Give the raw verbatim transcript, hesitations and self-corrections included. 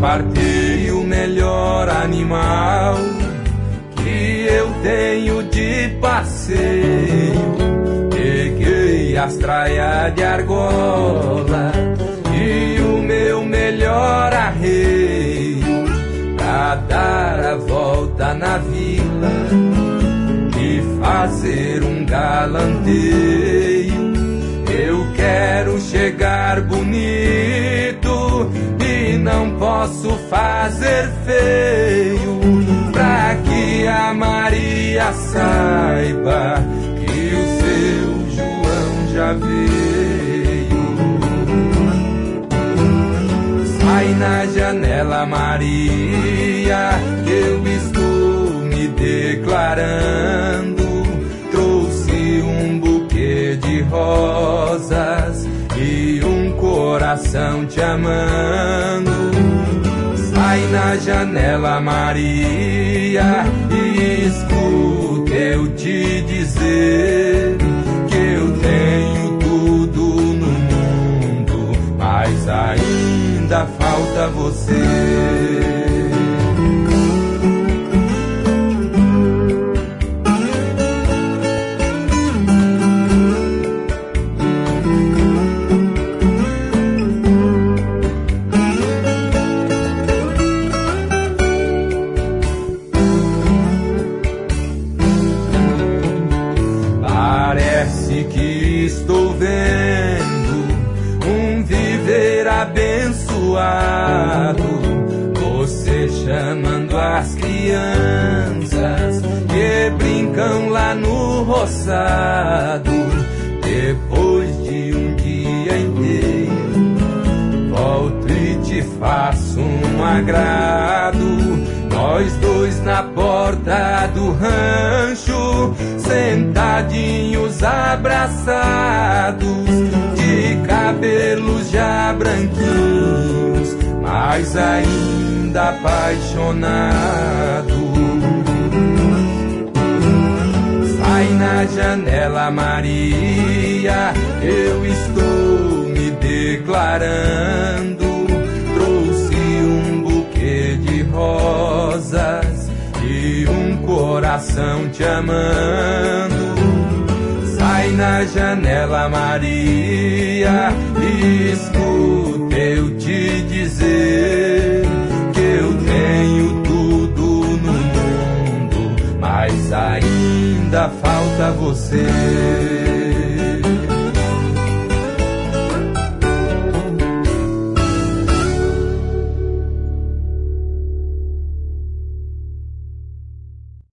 Partei o melhor animal que eu tenho de passeio. Peguei as traias de argola e o meu melhor arreio pra dar a volta na vila e fazer um galanteio. Eu quero chegar bonito e não posso fazer feio, pra que a Maria saiba que o seu João já veio. Sai na janela, Maria, que eu estou me declarando. Trouxe um buquê de rosas e um coração te amando. Sai na janela, Maria, e escuta eu te dizer que eu tenho tudo no mundo, mas ainda falta você. Parece que estou vendo um viver abençoado, você chamando as crianças que brincam lá no roçado. Depois de um dia inteiro, volto e te faço um agrado. Nós dois na porta do rancho, sentadinhos abraçados, de cabelos já branquinhos, mas ainda apaixonados. Sai na janela, Maria, eu estou me declarando. Trouxe um buquê de rosas e um coração te amando. Sai na janela, Maria, e escuta eu te dizer que eu tenho tudo no mundo, mas ainda falta você.